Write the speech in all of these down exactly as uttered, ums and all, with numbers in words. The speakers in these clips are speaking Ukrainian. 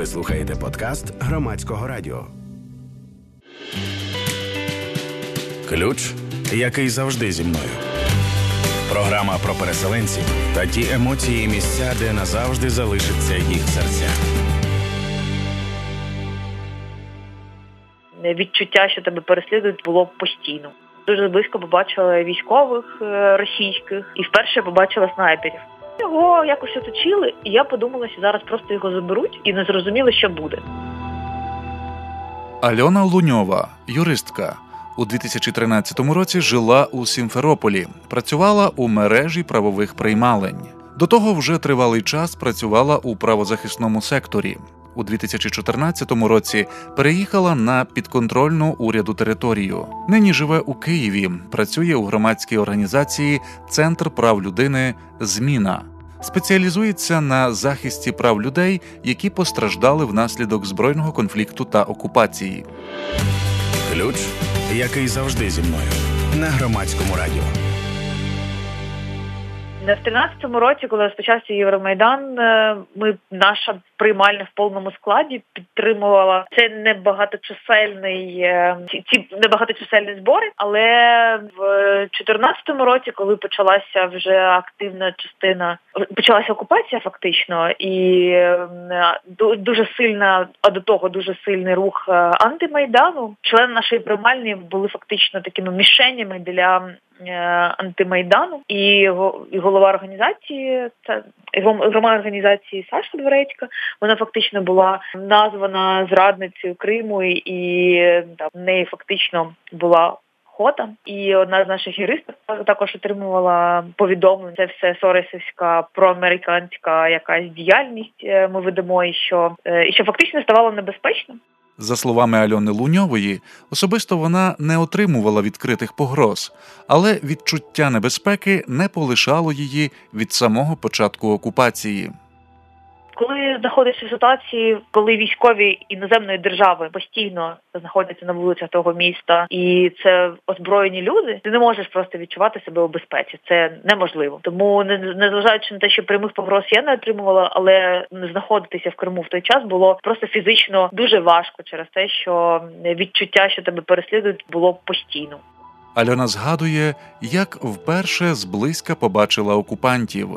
Ви слухаєте подкаст Громадського радіо. Ключ, який завжди зі мною. Програма про переселенців та ті емоції і місця, де назавжди залишиться їх серця. Відчуття, що тебе переслідують, було постійно. Дуже близько побачила військових російських і вперше побачила снайперів. Його якось оточили, і я подумала, що зараз просто його заберуть і не зрозуміли, що буде. Альона Луньова, юристка. У дві тисячі тринадцятому році жила у Сімферополі, працювала у мережі правових приймалень. До того вже тривалий час працювала у правозахисному секторі. У дві тисячі чотирнадцятому році переїхала на підконтрольну уряду територію. Нині живе у Києві, працює у громадській організації «Центр прав людини. Зміна». Спеціалізується на захисті прав людей, які постраждали внаслідок збройного конфлікту та окупації. Ключ, який завжди зі мною. На Громадському радіо. В тринадцятому році, коли розпочався Євромайдан, ми, наша приймальня в повному складі підтримувала це небагаточисельний, ці, ці небагаточисельні збори, але в чотирнадцятому році, коли почалася вже активна частина, почалася окупація фактично, і дуже сильна, а до того дуже сильний рух антимайдану, члени нашої приймальні були фактично такими мішенями для антимайдану, і голова організації, це громадської організації Саша Дворецька, вона фактично була названа зрадницею Криму, і там, в неї фактично була охота. І одна з наших юристів також отримувала повідомлення, це все соросівська проамериканська якась діяльність ми ведемо, і що, і що фактично ставало небезпечно. За словами Альони Луньової, особисто вона не отримувала відкритих погроз, але відчуття небезпеки не полишало її від самого початку окупації. Коли знаходишся в ситуації, коли військові іноземної держави постійно знаходяться на вулицях того міста, і це озброєні люди, ти не можеш просто відчувати себе у безпеці. Це неможливо. Тому, незважаючи на те, що прямих погроз я не отримувала, але знаходитися в Криму в той час було просто фізично дуже важко через те, що відчуття, що тебе переслідують, було постійно. Альона згадує, як вперше зблизька побачила окупантів.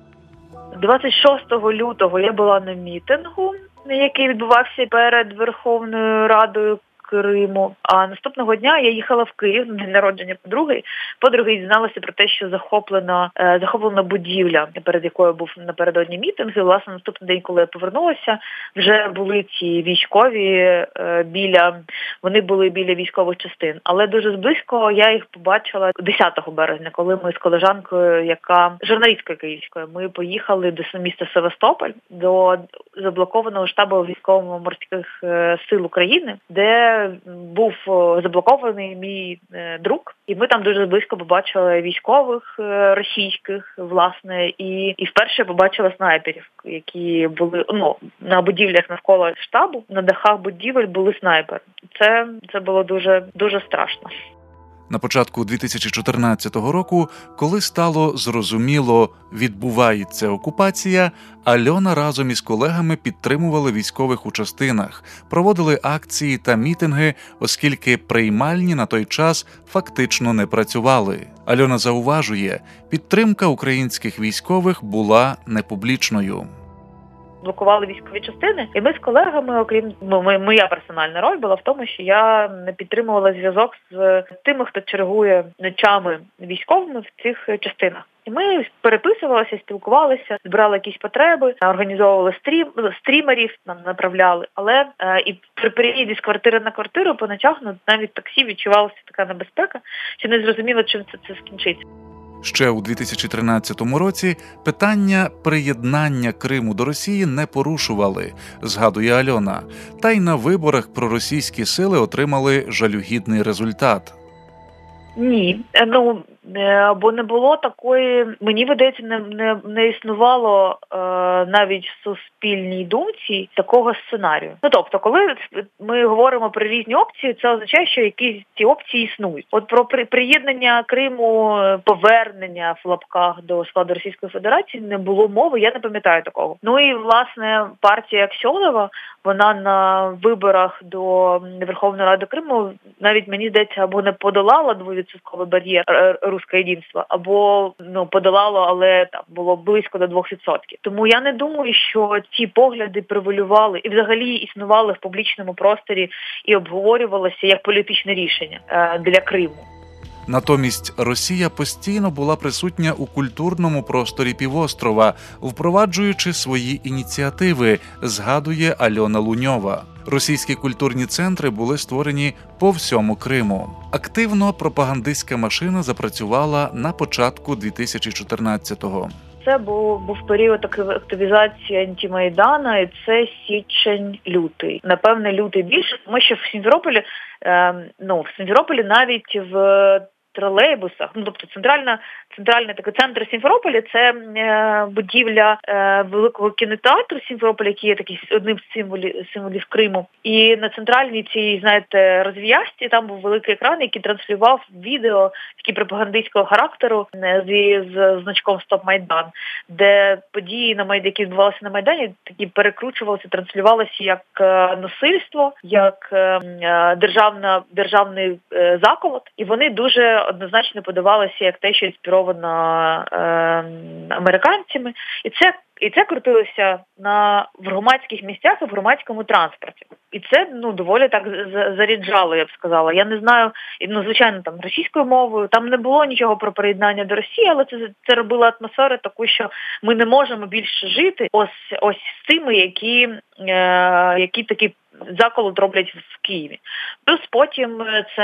двадцять шостого лютого я була на мітингу, який відбувався перед Верховною Радою Криму. А наступного дня я їхала в Київ на день народження подруги. Подруги дізналася про те, що захоплена, е, захоплена будівля, перед якою був напередодні мітинг. І, власне, наступний день, коли я повернулася, вже були ці військові е, біля, вони були біля військових частин. Але дуже зблизько я їх побачила десятого березня, коли ми з колежанкою, яка журналісткою київською, ми поїхали до міста Севастополь, до заблокованого штабу військово-морських е, сил України, де був заблокований мій друг, і ми там дуже близько побачили військових російських, власне, і, і вперше побачила снайперів, які були, ну, на будівлях навколо штабу, на дахах будівель були снайпери. Це, це було дуже, дуже страшно. На початку дві тисячі чотирнадцятого року, коли стало зрозуміло, відбувається окупація, Альона разом із колегами підтримували військових у частинах, проводили акції та мітинги, оскільки приймальні на той час фактично не працювали. Альона зауважує, підтримка українських військових була непублічною. Блокували військові частини, і ми з колегами, окрім ну, моя персональна роль була в тому, що я не підтримувала зв'язок з тими, хто чергує ночами військовими в цих частинах. І ми переписувалися, спілкувалися, збирали якісь потреби, організовували стрім, стрімерів, нам направляли. Але е, і при переїзді з квартири на квартиру по ночах, ну, навіть в таксі відчувалася така небезпека, що не зрозуміло, чим це, це скінчиться. Ще у дві тисячі тринадцятому році питання приєднання Криму до Росії не порушували, згадує Альона. Та й на виборах проросійські сили отримали жалюгідний результат. Ні. Ну, або не було такої, мені видається, не, не, не існувало е, навіть в суспільній думці такого сценарію. Ну, тобто, коли ми говоримо про різні опції, це означає, що якісь ці опції існують. От про при, приєднання Криму, повернення в лапках до складу Російської Федерації не було мови, я не пам'ятаю такого. Ну і, власне, партія Аксьонова, вона на виборах до Верховної Ради Криму, навіть, мені здається, або не подолала двовідсотковий бар'єр «Русське єдинство», або ну, подолала, але там було близько до двох відсотків. Тому я не думаю, що ці погляди превалювали і взагалі існували в публічному просторі і обговорювалися як політичне рішення е, для Криму. Натомість Росія постійно була присутня у культурному просторі півострова, впроваджуючи свої ініціативи, згадує Альона Луньова. Російські культурні центри були створені по всьому Криму. Активно пропагандистська машина запрацювала на початку дві тисячі чотирнадцятого. Це був, був період активізації антимайдана, і це січень-лютий. Напевне, лютий більше, тому що в Сімферополі, е, ну, в Сімферополі навіть в тролейбусах, ну, тобто центральна, центральний такий центр Сімферополя – це е, будівля е, великого кінотеатру Сімферополя, який є такий одним з символів, символів Криму. І на центральній цій, знаєте, розв'язці там був великий екран, який транслював відео такі пропагандистського характеру з, з значком «Стоп Майдан», де події, на Майдані, які відбувалися на Майдані, такі перекручувалися, транслювалися як е, насильство, як е, державна, державний е, заколот. І вони дуже однозначно подавалося як те, що інспіровано е, американцями. І це, і це крутилося на, в громадських місцях і в громадському транспорті. І це, ну, доволі так заряджало, я б сказала. Я не знаю, ну, звичайно, там, російською мовою, там не було нічого про приєднання до Росії, але це, це робило атмосферу таку, що ми не можемо більше жити ось, ось з тими, які, е, які такі заколот роблять в Києві. Плюс потім це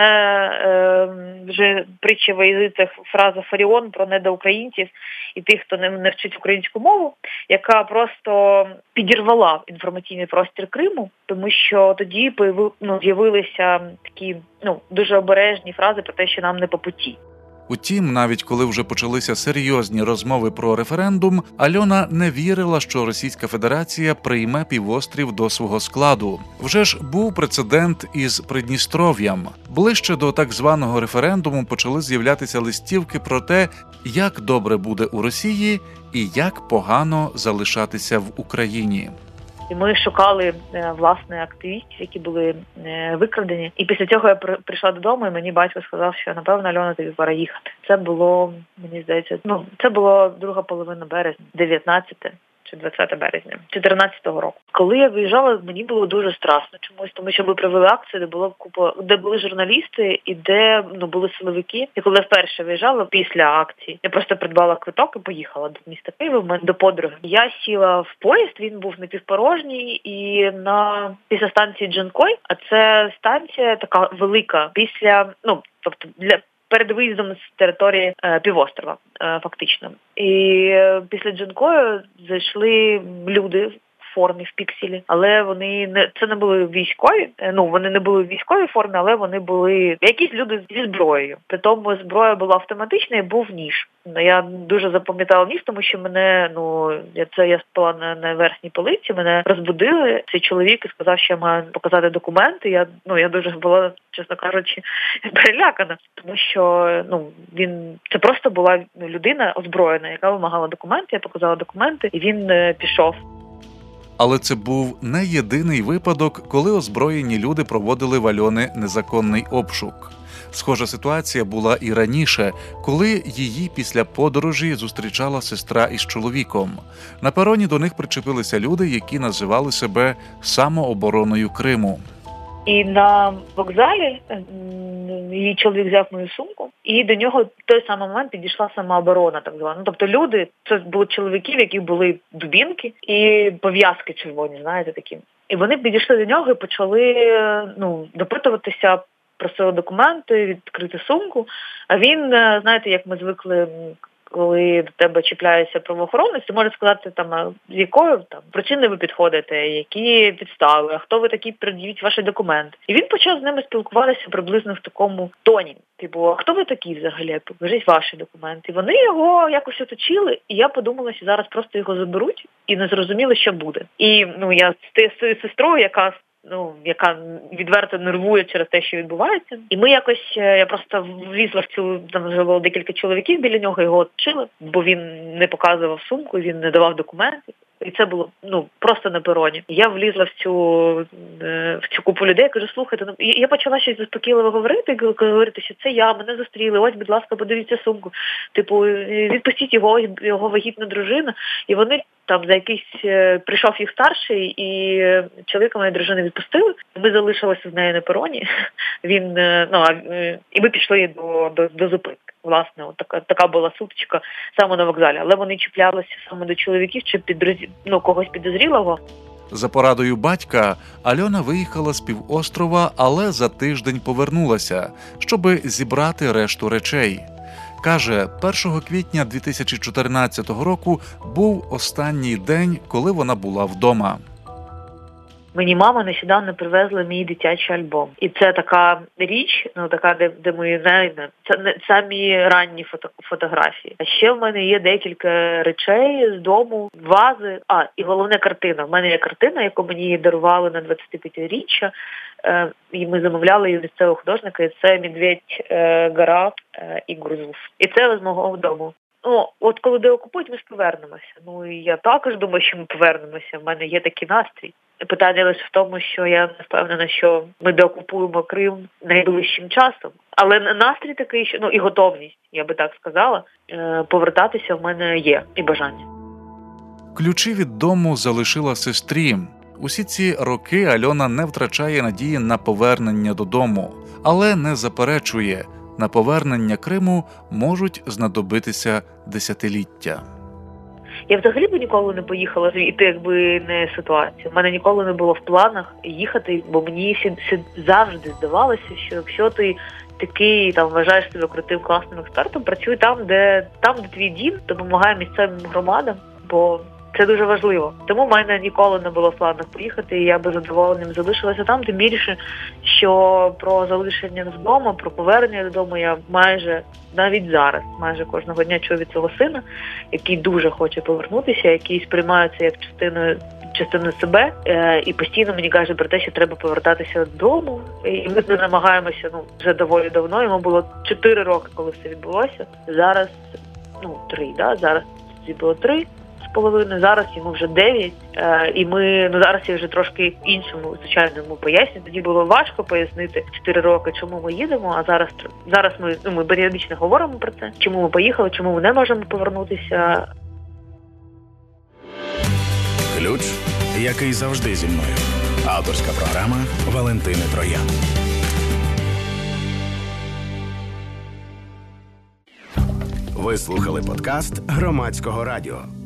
е, вже притча во язицях фраза Фаріон про недоукраїнців і тих, хто не, не вчить українську мову, яка просто підірвала інформаційний простір Криму, тому що тоді появи, ну, з'явилися такі, ну, дуже обережні фрази про те, що нам не по путі. Утім, навіть коли вже почалися серйозні розмови про референдум, Альона не вірила, що Російська Федерація прийме півострів до свого складу. Вже ж був прецедент із Придністров'ям. Ближче до так званого референдуму почали з'являтися листівки про те, як добре буде у Росії і як погано залишатися в Україні. І ми шукали, власне, активістів, які були викрадені. І після цього я прийшла додому, і мені батько сказав, що, напевно, Альона, тобі пора їхати. Це було, мені здається, ну, це було друга половина березня, дев'ятнадцяте чи двадцяте березня, чотирнадцятого року. Коли я виїжджала, мені було дуже страшно чомусь, тому що ми провели акцію, де було купа, де були журналісти і де, ну, були силовики. І коли я вперше виїжджала після акції, я просто придбала квиток і поїхала до міста Києва, до подруги. Я сіла в поїзд, він був напівпорожній, і на після станції Джанкой, а це станція така велика, після, ну, тобто для перед виїздом з території е, півострова, е, фактично. І е, після Джанкою зайшли люди в формі, в пікселі, але вони не це не були військові. Е, ну, вони не були в військовій формі, але вони були якісь люди зі зброєю. Притому зброя була автоматична і був ніж. Я дуже запам'ятала ніж, тому що мене, ну, я це я спала на, на верхній полиці, мене розбудили цей чоловік і сказав, що я маю показати документи. Я, ну, я дуже була, чесно кажучи, перелякана, тому що, ну, він, це просто була людина озброєна, яка вимагала документи, я показала документи, і він е, пішов. Але це був не єдиний випадок, коли озброєні люди проводили в Альони незаконний обшук. Схожа ситуація була і раніше, коли її після подорожі зустрічала сестра із чоловіком. На пероні до них причепилися люди, які називали себе самообороною Криму. І на вокзалі її чоловік взяв мою сумку, і до нього в той самий момент підійшла самооборона, так звана. Ну, тобто люди, це були чоловіки, в яких були дубінки і пов'язки червоні, знаєте, такі. І вони підійшли до нього і почали, ну, допитуватися, просили документи, відкрити сумку. А він, знаєте, як ми звикли коли до тебе чіпляється правоохоронець, ти можеш сказати, там, з якою там причини ви підходите, які підстави, а хто ви такі, пред'явіть ваші документи. І він почав з ними спілкуватися приблизно в такому тоні. Типу, а хто ви такі взагалі? Покажіть ваші документи. І вони його якось оточили, і я подумала, що зараз просто його заберуть і не зрозуміли, що буде. І, ну, я з своєю сестрою, яка ну, яка відверто нервує через те, що відбувається. І ми якось, я просто влізла в цю, там вже було декілька чоловіків біля нього, його отчили, бо він не показував сумку, він не давав документів. І це було, ну, просто на пероні. Я влізла в цю, в цю купу людей, кажу, слухайте, ну, я почала щось заспокійливо говорити, говорити, що це я, мене зустріли, ось, будь ласка, подивіться сумку. Типу, відпустіть його, його вагітна дружина. І вони там за якийсь, прийшов їх старший, і чоловіка моєї дружини відпустили. Ми залишилися з нею на пероні. Він, ну, і ми пішли до, до, до зупинки. Власне, от така, така була сутичка саме на вокзалі. Але вони чіплялися саме до чоловіків, чи підроз... ну, когось підозрілого. За порадою батька, Альона виїхала з півострова, але за тиждень повернулася, щоби зібрати решту речей. Каже, першого квітня дві тисячі чотирнадцятого року був останній день, коли вона була вдома. Мені мама нещодавно привезла мій дитячий альбом. І це така річ, ну така, де, де ми знаємо, це не самі ранні фото, фотографії. А ще в мене є декілька речей з дому, вази. А, і головне картина. В мене є картина, яку мені дарували на двадцятип'ятиріччя. Е, і ми замовляли її місцевого художника. І це «Медведь е, гора е, і Гурзуф». І це з мого дому. Ну, от коли деокупують, ми ж повернемося. Ну, і я також думаю, що ми повернемося. В мене є такий настрій. Питання лише в тому, що я не впевнена, що ми деокупуємо Крим найближчим часом. Але настрій такий, що, ну, і готовність, я би так сказала, повертатися в мене є і бажання. Ключі від дому залишила сестрі. Усі ці роки Альона не втрачає надії на повернення додому, але не заперечує, на повернення Криму можуть знадобитися десятиліття. Я взагалі би ніколи не поїхала звідти, якби не ситуація. У мене ніколи не було в планах їхати, бо мені завжди здавалося, що якщо ти такий, там, вважаєш себе крутим, класним експертом, працюй там, де, там, де твій дім, допомагай місцевим громадам, бо це дуже важливо. Тому в мене ніколи не було в планах поїхати, і я би задоволенням залишилася там. Тим більше, що про залишення вдома, про повернення додому я майже, навіть зараз, майже кожного дня чую від цього сина, який дуже хоче повернутися, який сприймає це як частиною, частиною себе, е, і постійно мені каже про те, що треба повертатися додому. І ми намагаємося, ну, вже доволі давно. Йому було чотири роки, коли все відбулося. Зараз, ну, три, да? Зараз це було три. Половини, зараз йому вже дев'ять, е, і ми, ну, зараз я вже трошки іншому, звичайно, йому поясню. Тоді було важко пояснити чотири роки, чому ми їдемо, а зараз, зараз ми, ну, ми періодично говоримо про це, чому ми поїхали, чому ми не можемо повернутися. Ключ, який завжди зі мною. Авторська програма Валентини Троян. Ви слухали подкаст Громадського радіо.